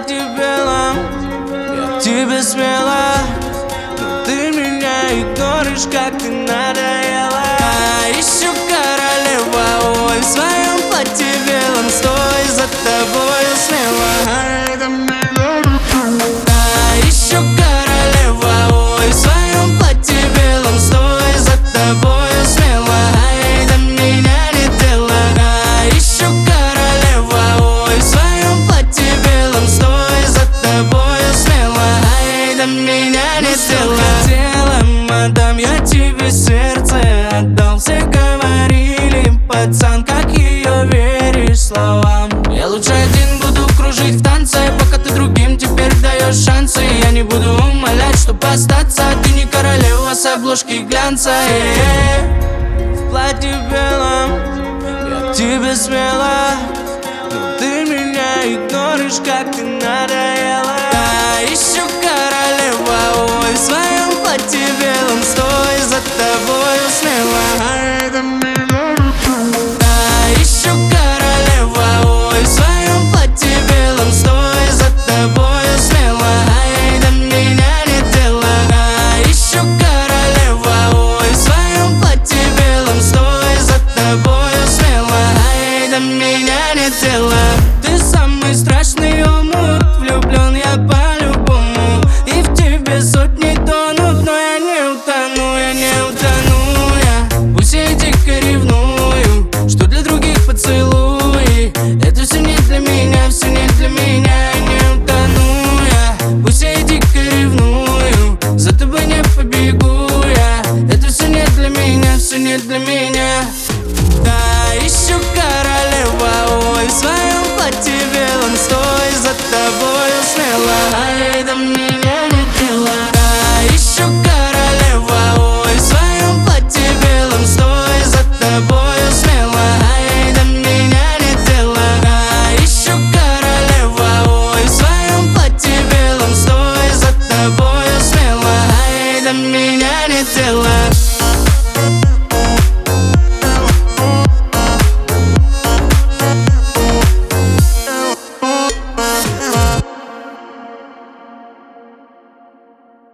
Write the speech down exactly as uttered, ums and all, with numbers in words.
платье белом, я к тебе смела, но ты меня игноришь, как ты надоела. А ищу королева, ой, в своем платье белом, стой, за тобою смело. А ищу королева, ой, в своем платье белом, стой, за тобою смело. Ай, до меня не дело. А ищу королева, ой, в своем платье белом, стой, за тобою смело. Ай, до меня не дело. Хотела, отдам я тебе сердце, отдал, все говорили, пацан, как ее веришь словам. Я лучше один буду кружить в танце, пока ты другим теперь даешь шансы. Я не буду умолять, чтоб остаться, ты не королева с обложки глянца. В платье белом я к тебе смела, но ты меня игноришь, как ты надоела. Я ищу королева, ой, в своем платье белом, стой, за тобою смело. Ай, до меня. Я ищу королева, ой, в своем платье белом, стой, за тобою смело. Ай, до меня не дело. Я ищу королева, ой, в своем платье белом, стой, за тобою смело. Ай, до меня не дело. Ты самый страшный омут, влюблен я по-любому, и в тебе сотни тонут, но я не утону, я не утону. Я пусть я дико ревную, что для других поцелуи, это все не для меня, все не для меня, я не утону. Я пусть я дико ревную, за тобой не побегу я, это все не для меня, все не для меня. Да, ищу королева, ой, в своем платье белом, стой, за тобою смело.